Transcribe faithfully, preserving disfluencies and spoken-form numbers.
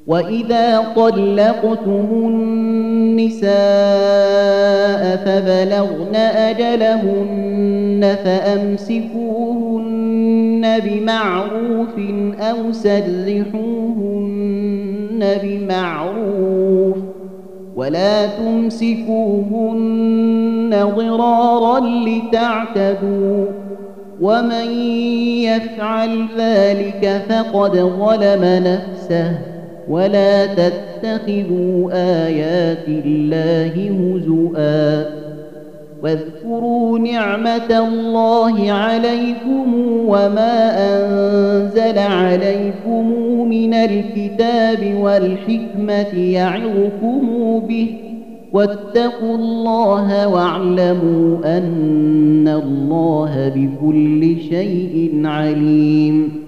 وإذا طلقتم النساء فبلغن أجلهن فأمسكوهن بمعروف أو سرحوهن بمعروف ولا تمسكوهن ضرارا لتعتدوا ومن يفعل ذلك فقد ظلم نفسه ولا تتخذوا آيات الله هزؤا واذكروا نعمة الله عليكم وما أنزل عليكم من الكتاب والحكمة يعظكم به واتقوا الله واعلموا أن الله بكل شيء عليم.